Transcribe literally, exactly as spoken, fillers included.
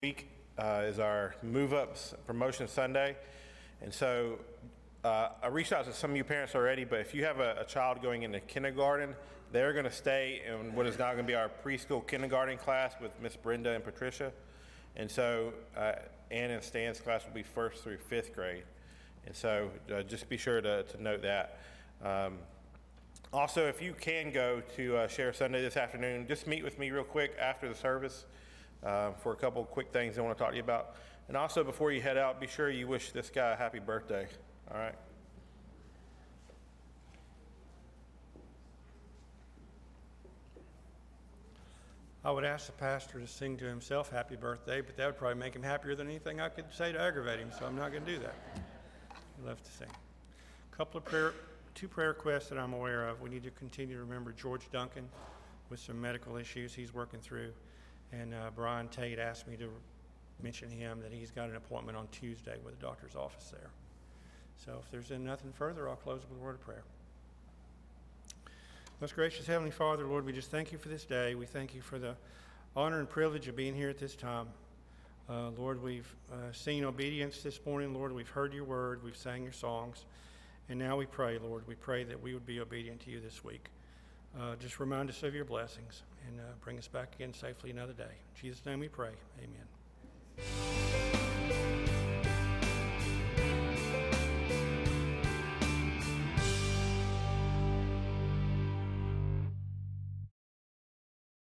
week uh, is our Move Ups Promotion Sunday. And so uh, I reached out to some of you parents already, but if you have a, a child going into kindergarten, they're going to stay in what is now going to be our preschool kindergarten class with Miss Brenda and Patricia. And so uh, Ann and Stan's class will be first through fifth grade. And so uh, just be sure to, to note that. Um, also, if you can go to uh, Share Sunday this afternoon, just meet with me real quick after the service uh, for a couple quick things I want to talk to you about. And also, before you head out, be sure you wish this guy a happy birthday. All right? I would ask the pastor to sing to himself happy birthday, but that would probably make him happier than anything I could say to aggravate him, so I'm not going to do that. I love to sing. A couple of prayer, two prayer requests that I'm aware of. We need to continue to remember George Duncan with some medical issues he's working through. And uh, Brian Tate asked me to mention him that he's got an appointment on Tuesday with the doctor's office there. So if there's nothing further, I'll close with a word of prayer. Most gracious Heavenly Father, Lord, we just thank you for this day. We thank you for the honor and privilege of being here at this time. Uh, Lord, we've uh, seen obedience this morning. Lord, we've heard your word. We've sang your songs. And now we pray, Lord, we pray that we would be obedient to you this week. Uh, just remind us of your blessings and uh, bring us back again safely another day. In Jesus' name we pray. Amen.